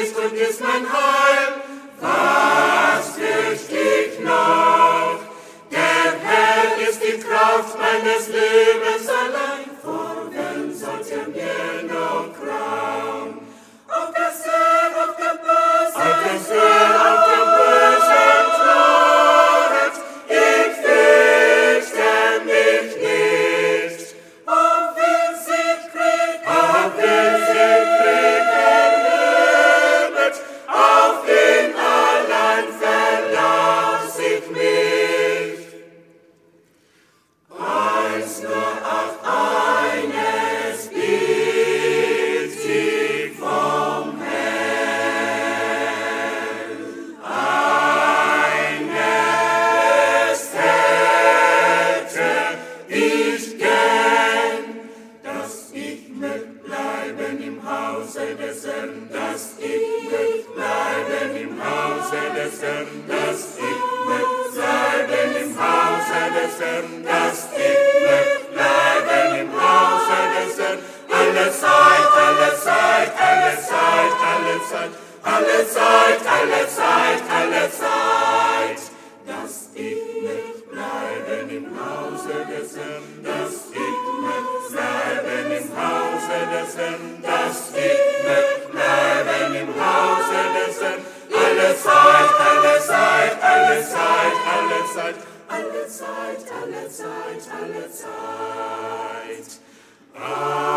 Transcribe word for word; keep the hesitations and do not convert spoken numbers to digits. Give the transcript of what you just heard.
Licht und ist mein Heil. Was fürcht ich noch? Der Herr ist die Kraft meines Lebens allein. Vor wen sollt ihr mir noch grauen? Auf der See, auf der Böse, auf der See, auf der Böse Tod. Ich fürchte mich nicht. Auf wen sie Krieg, auf wen sie Krieg erhebt, auf ihn allein verlass ich mich. Eins nur auf eines biet sie vom Hell. Eines hätte ich gern, dass ich möcht bleiben im Hause des Herrn, dass ich möcht bleiben im Hause des Herrn, dass ich möcht bleiben im Hause des Herrn, dass ich möcht bleiben im Hause des Herrn. Alle Zeit, alle Zeit, alle Zeit, alle Zeit, alle Zeit, alle Zeit, alle Zeit, dass ich möcht bleiben im Hause des Herrn, dass ich möcht bleiben im Hause des Herrn, dass ich möcht bleiben im Hause des Herrn. Alle Zeit, alle Zeit, alle Zeit, alle Zeit, alle Zeit, alle Zeit, alle Zeit.